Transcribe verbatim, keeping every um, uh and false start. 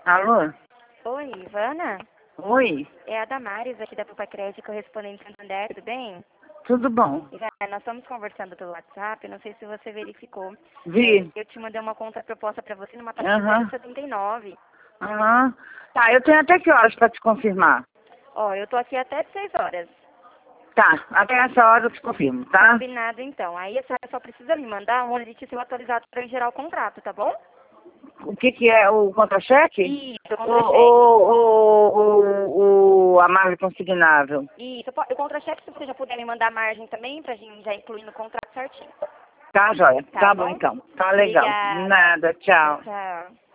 Alô? Oi, Ivana? Oi? É a Damares aqui da Pupa Crédito, correspondente Santander, tudo bem? Tudo bom? Ivana, nós estamos conversando pelo WhatsApp, não sei se você verificou. Vi. É, eu te mandei uma contraproposta para você numa taxa de Aham. zero vírgula setenta e nove. Aham. Tá, eu tenho até que horas pra te confirmar? Ó, eu tô aqui até seis horas. Tá, até essa hora eu te confirmo, tá? Combinado então. Aí a senhora só precisa me mandar um limite seu atualizado para gerar o contrato, tá bom? O que que é o contra-cheque? Isso, o O, contra-cheque. o, o, o, o amargo consignável. Isso, o contra-cheque, se você já puder me mandar a margem também, pra gente já incluir no contrato certinho. Tá, joia. Tá Tá bom bom? então. Tá legal. Obrigada. Nada, Tchau, tchau. tchau.